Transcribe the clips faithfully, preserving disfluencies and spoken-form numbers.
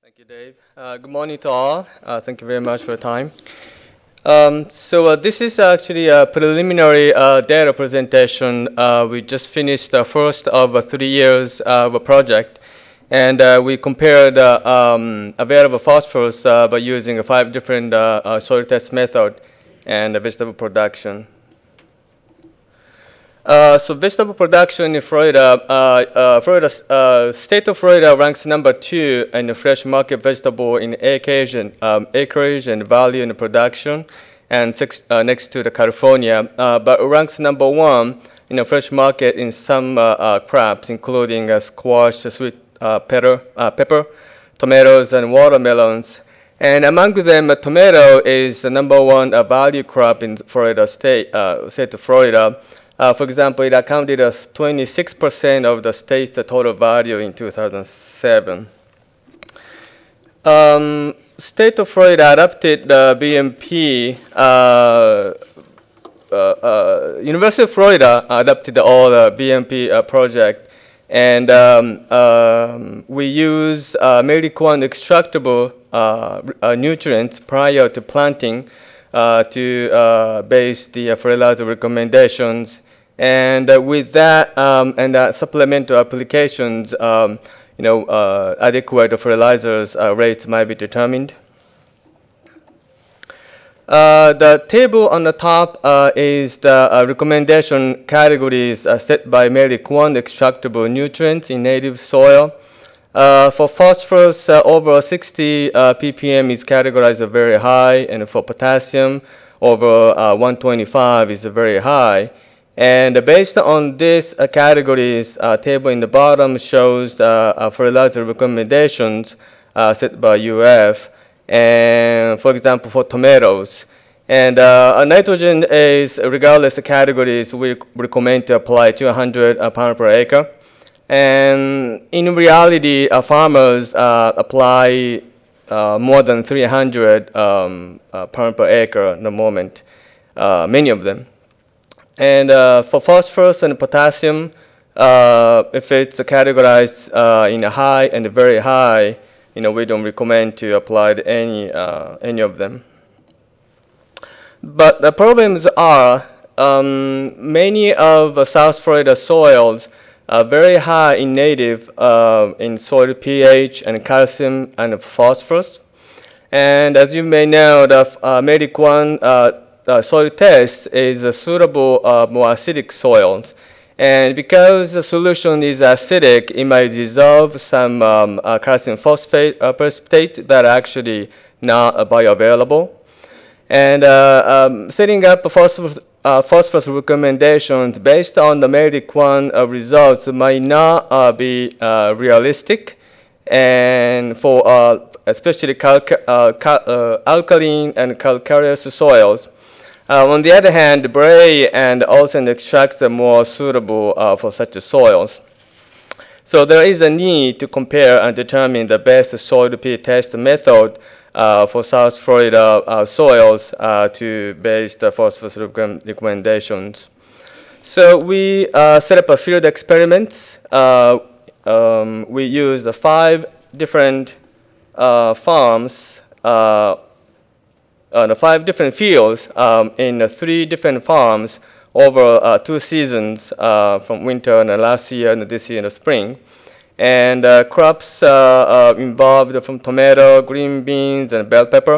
Thank you, Dave. Uh, good morning to all. Uh, thank you very much for your time. Um, so uh, this is actually a preliminary uh, data presentation. Uh, we just finished the first of uh, three years of a project, and uh, we compared uh, um, available phosphorus uh, by using five different uh, uh, soil test method and uh, vegetable production. Uh, so vegetable production in Florida, uh, uh, Florida, uh, state of Florida ranks number two in the fresh market vegetable in acreage and, um, acreage and value in the production, and six, uh, next to the California, uh, but ranks number one in the fresh market in some uh, uh, crops, including uh, squash, sweet uh, pepper, uh, pepper, tomatoes, and watermelons. And among them, uh, tomato is the number one uh, value crop in Florida state, uh, state of Florida. Uh, for example, it accounted as twenty-six percent of the state's total value in two thousand seven. Um, state of Florida adopted the B M P. Uh, uh, uh, University of Florida adopted all the B M P uh, project, and um, um, we use uh, Meliquan extractable uh, uh, nutrients prior to planting uh, to uh, base the uh, fertilizer recommendations. And uh, with that um, and uh, supplemental applications, um, you know, uh, adequate fertilizers uh, rates might be determined. Uh, the table on the top uh, is the uh, recommendation categories uh, set by Meliquan extractable nutrients in native soil. Uh, for phosphorus, uh, over sixty uh, p p m is categorized as very high, and for potassium, over uh, one twenty-five is very high. And based on these uh, categories, uh, table in the bottom shows uh, uh, fertilizer recommendations uh, set by U F. And for example, for tomatoes. And uh, nitrogen is, regardless of categories, we recommend to apply two hundred uh, pounds per acre. And in reality, uh, farmers uh, apply uh, more than three hundred um, uh, pounds per acre at the moment, uh, many of them. And uh, for phosphorus and potassium, uh, if it's categorized uh, in a high and very high, you know, we don't recommend to apply to any uh, any of them. But the problems are um, many of uh, South Florida soils are very high in native uh, in soil pH and calcium and phosphorus. And as you may know, the uh, Meliquan uh, Uh, soil test is uh, suitable uh, more acidic soils. And because the solution is acidic, it might dissolve some um, uh, calcium phosphate uh, precipitate that are actually not uh, bioavailable. And uh, um, setting up phosphorus, uh, phosphorus recommendations based on the Meliquan uh, results might not uh, be uh, realistic. And for uh, especially calca uh, cal uh, alkaline and calcareous soils. Uh, on the other hand, Bray and Olsen extracts are more suitable uh, for such soils. So there is a need to compare and determine the best soil pH test method uh, for South Florida uh, soils uh, to base the phosphorus recommendations. So we uh, set up a field experiments. Uh, um, we used five different uh, farms uh, Uh, the five different fields um, in uh, three different farms over uh, two seasons uh, from winter and uh, last year and this year in the spring. And uh, crops uh, uh, involved from tomato, green beans, and bell pepper.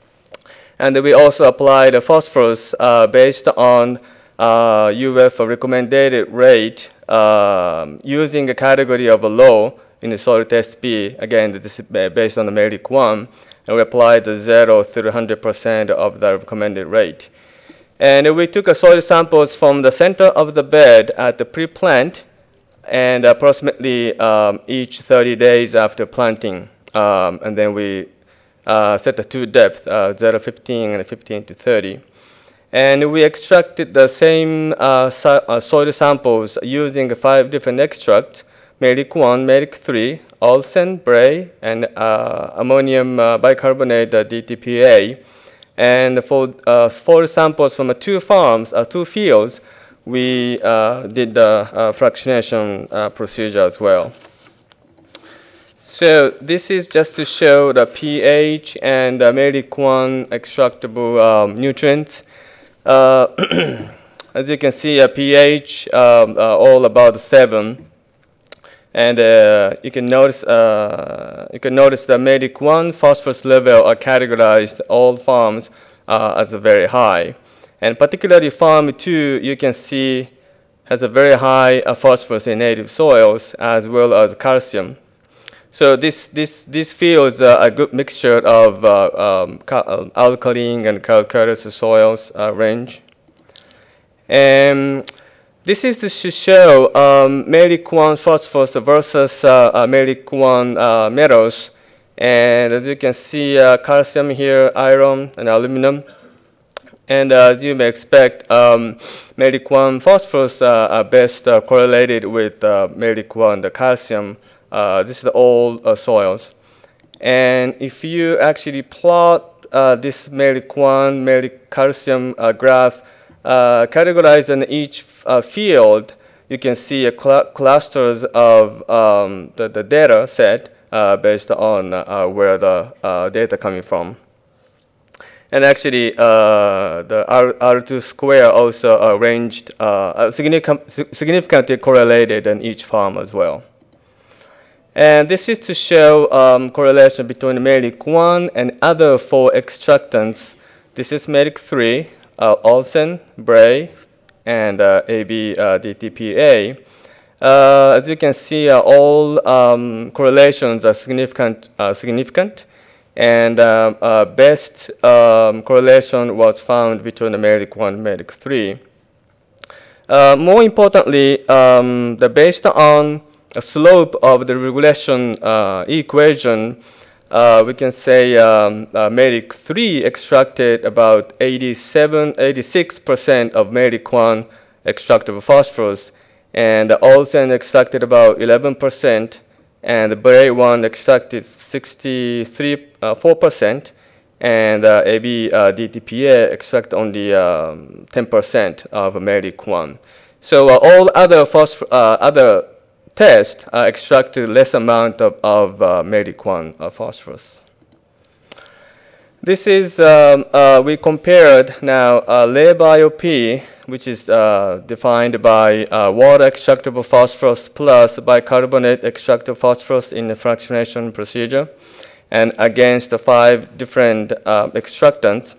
And we also applied the phosphorus uh, based on uh, U F recommended rate uh, using a category of a low in the soil test B. Again, this is based on the Meliquan. And we applied the zero to one hundred percent of the recommended rate. And we took a soil samples from the center of the bed at the pre-plant and approximately um, each thirty days after planting. Um, and then we uh, set the two depth, uh, zero to fifteen and fifteen to thirty. And we extracted the same uh, so uh, soil samples using five different extracts, Meliquan, Melic three, Olsen, Bray, and uh, ammonium uh, bicarbonate, uh, D T P A. And for uh, four samples from uh, two farms, uh, two fields, we uh, did the uh, fractionation uh, procedure as well. So this is just to show the pH and uh, MERIC one extractable um, nutrients. Uh, as you can see, a pH um, uh, all about seven, and uh, you can notice uh, you can notice the MERIC one phosphorus level are categorized all farms uh, as very high, and particularly farm two you can see has a very high uh, phosphorus in native soils as well as calcium. So this this this fields uh, a good mixture of uh, um, uh, alkaline and calcareous soils uh, range. And this is to show um, MERIC one phosphorus versus uh, uh, MERIC one uh, metals. And as you can see, uh, calcium here, iron, and aluminum. And uh, as you may expect, um, MERIC one phosphorus uh, are best uh, correlated with uh, MERIC one, the calcium. Uh, this is all uh, soils. And if you actually plot uh, this MERIC one, MERIC calcium uh, graph, uh, categorized in each uh, field, you can see a cl clusters of um, the, the data set uh, based on uh, where the uh, data coming from. And actually, uh, the R, R2 square also arranged uh, significant, significantly correlated in each farm as well. And this is to show um, correlation between MERIC one and other four extractants. This is MERIC three, uh, Olsen, Bray, and uh, A B uh, D T P A. Uh, as you can see, uh, all um, correlations are significant. Uh, significant. And uh, uh, best um, correlation was found between the MERIC one and MERIC three. Uh, more importantly, um, the based on a slope of the regression uh, equation, uh, we can say um, uh, MERIC three extracted about eighty-seven, eighty-six percent of MERIC one extractable phosphorus, and Olsen extracted about eleven percent, and the Bray one extracted sixty-three, uh, four percent, and uh, A B uh, D T P A extract only um, ten percent of MERIC one. So uh, all other phosphor uh, other tests uh, extracted less amount of, of uh, MERIC one uh, phosphorus. This is, um, uh, we compared now uh, LABIO-P, which is uh, defined by uh, water extractable phosphorus plus bicarbonate extractable phosphorus in the fractionation procedure, and against the five different uh, extractants.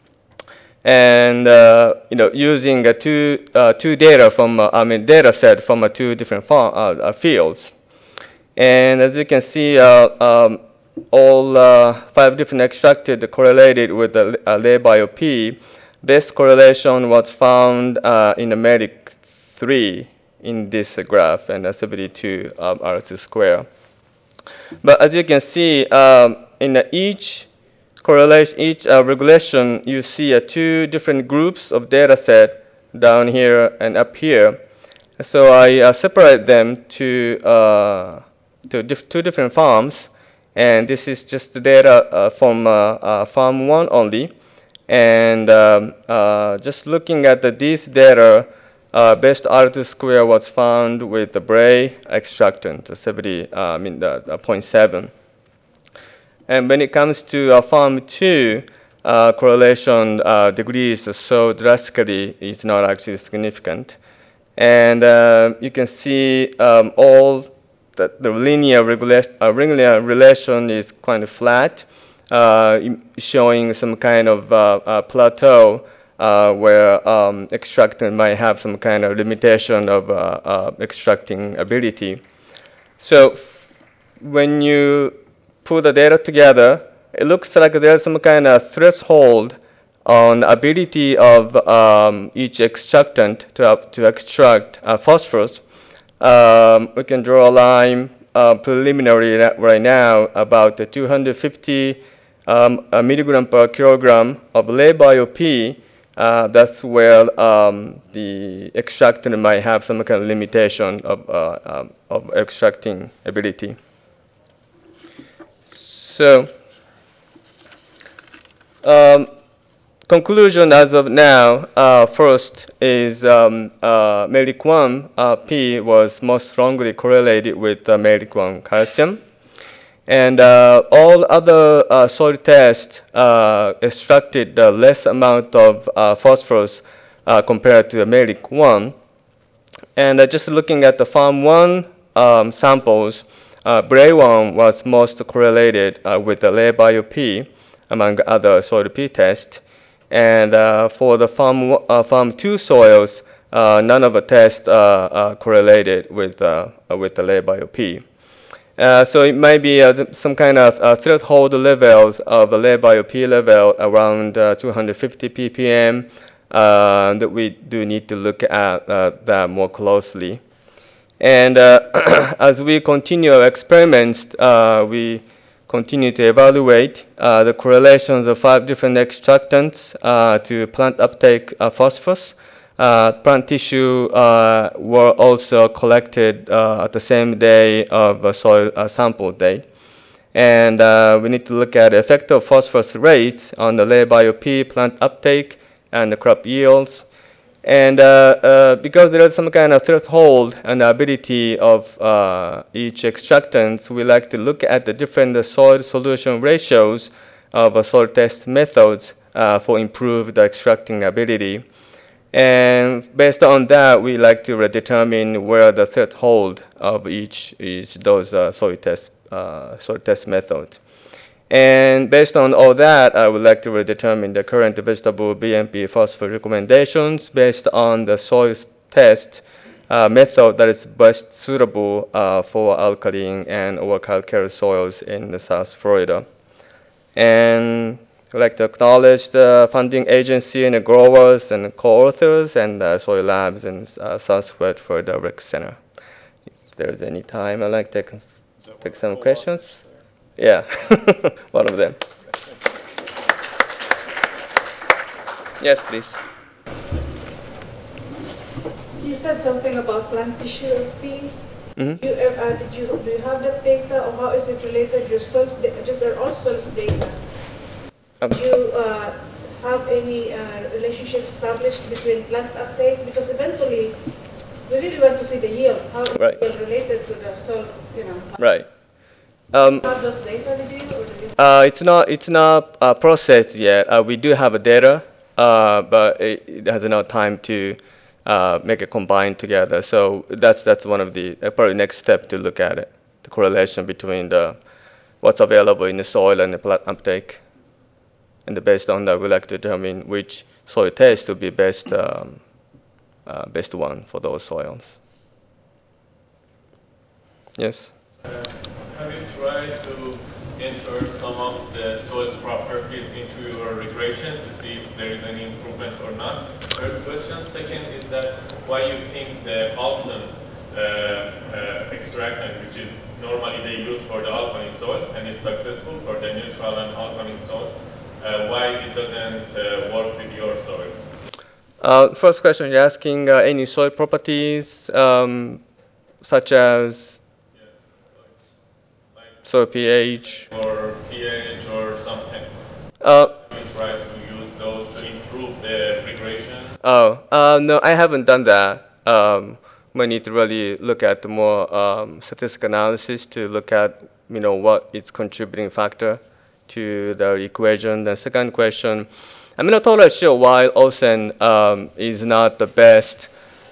And uh, you know, using a two uh, two data from uh, I mean data set from uh, two different farm, uh, uh, fields, and as you can see, uh, um, all uh, five different extracted correlated with the uh, LABIO-P. Best correlation was found uh, in the MERIC three in this uh, graph, and uh, seventy-two um, R two square. But as you can see, um, in uh, each correlation, each uh, regulation, you see uh, two different groups of data set down here and up here. So I uh, separate them to, uh, to dif two different farms, and this is just the data uh, from uh, uh, farm one only. And um, uh, just looking at the, these data, uh, best R two square was found with the Bray extractant, the seventy, uh, I mean the, the zero point seven. And when it comes to uh, farm two, uh, correlation uh, degrees so drastically is not actually significant. And uh, you can see um, all the, the linear, regula uh, linear relation is kind of flat, uh, showing some kind of uh, uh, plateau uh, where um, extractant might have some kind of limitation of uh, uh, extracting ability. So when you put the data together, it looks like there's some kind of threshold on ability of um, each extractant to, uh, to extract uh, phosphorus. Um, we can draw a line uh, preliminary right now about the two hundred fifty um, a milligram per kilogram of LABIO-P. Uh, that's where um, the extractant might have some kind of limitation of, uh, um, of extracting ability. So, um, conclusion as of now, uh, first is um, uh, MERIC one uh, P was most strongly correlated with uh, MERIC one calcium. And uh, all other uh, soil tests uh, extracted the less amount of uh, phosphorus uh, compared to the MERIC one. And uh, just looking at the farm one um, samples, uh, Bray one was most correlated uh, with the LayBio-P among other soil P tests. And uh, for the farm, uh, farm two soils, uh, none of the tests uh, uh, correlated with, uh, with the LayBio-P. Uh, so it might be uh, some kind of uh, threshold levels of the LayBio-P level around uh, two hundred fifty p p m uh, that we do need to look at uh, that more closely. And uh, as we continue our experiments, uh, we continue to evaluate uh, the correlations of five different extractants uh, to plant uptake of phosphorus. Uh, plant tissue uh, were also collected uh, at the same day of uh, soil uh, sample date. And uh, we need to look at the effect of phosphorus rates on the LayBio-P plant uptake and the crop yields. And uh, uh, because there is some kind of threshold and ability of uh, each extractant, we like to look at the different uh, soil solution ratios of uh, soil test methods uh, for improved extracting ability. And based on that, we like to determine where the threshold of each is those uh, soil test uh, soil test methods. And based on all that, I would like to determine the current vegetable B M P phosphorus recommendations based on the soil test uh, method that is best suitable uh, for alkaline and or calcareous soils in the South Florida. And I'd like to acknowledge the funding agency and the growers and the co-authors and the soil labs in uh, Southwest Florida Rec Center. If there's any time, I'd like to take, take some questions. Yeah, one of them. Yes, please. You said something about plant tissue P. Mm-hmm. You, uh, did you, do you have that data, or how is it related? Your soils, just are all soils data. Um, Do you uh, have any uh, relationships established between plant uptake? Because eventually, we really want to see the yield. How is Right. the yield related to the soil? You know. Right. Um, Have those data with you, or do you? uh, it's not it's not uh, processed yet. Uh, we do have a data, uh, but it, it has not time to uh, make it combined together. So that's that's one of the uh, probably next step to look at it, the correlation between the what's available in the soil and the plant uptake. And based on that, we like to determine which soil test would be best um, uh, best one for those soils. Yes. Uh, have you tried to enter some of the soil properties into your regression to see if there is any improvement or not? First question. Second is that why you think the Olsen uh, uh, extractant, which is normally they use for the alkaline soil and is successful for the neutral and alkaline soil, uh, why it doesn't uh, work with your soil? Uh, first question, you're asking uh, any soil properties um, such as Yeah, like, like soil pH? or pH or something. Uh, We try to use those to improve the regression. oh, uh, no, I haven't done that. Um, we need to really look at the more um, statistical analysis to look at, you know, what is contributing factor to the equation. The second question, I'm not totally sure why Olsen um, is not the best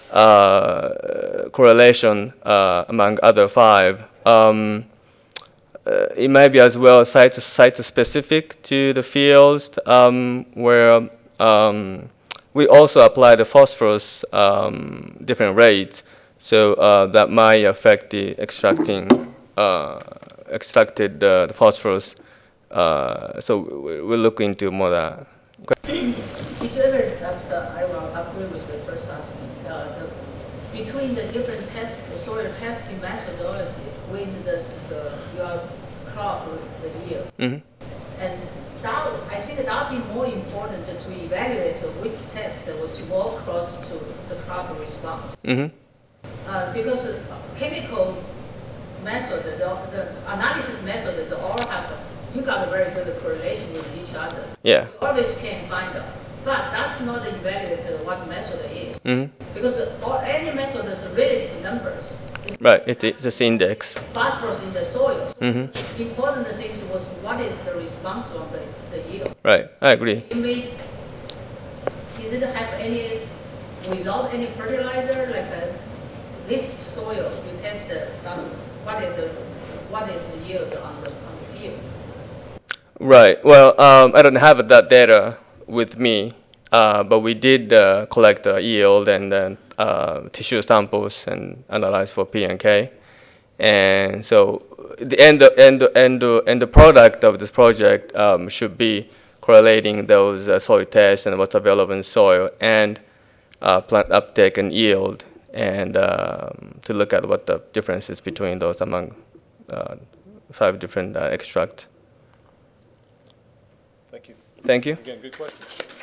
uh, correlation uh, among other five. Um, uh, it might be as well site site specific to the fields um, where um, we also apply the phosphorus um, different rates, so uh, that might affect the extracting uh, extracted uh, the phosphorus. Uh, so we- we'll look into more that. Did you ever, that's, uh, I will agree with the first asking, uh, the, between the different test, the soil testing methodology with the, the your crop, the yield? Mm-hmm. And that, I think that would be more important to evaluate which test was more close to the crop response. Mm-hmm. Uh, because uh, chemical method, the, the analysis method, they all have, you got a very good correlation with each other. Yeah. You always can find out. But that's not evaluated what method is. Mm-hmm. Because the, or any method is related to numbers. Right, it's, it's just index. phosphorus in the soil. So Mm-hmm. important thing was what is the response from the, the yield. Right, I agree. It may, does it have any, without any fertilizer, like a, this soil, you test the, um, what is the, what is the yield on the, on the field? Right. Well, um, I don't have that data with me, uh, but we did uh, collect the yield and then uh, tissue samples and analyze for P and K. And so the end end end end the product of this project um, should be correlating those uh, soil tests and what's available in soil and uh, plant uptake and yield, and um, to look at what the differences between those among uh, five different uh, extracts. Thank you. Thank you. Again, good question.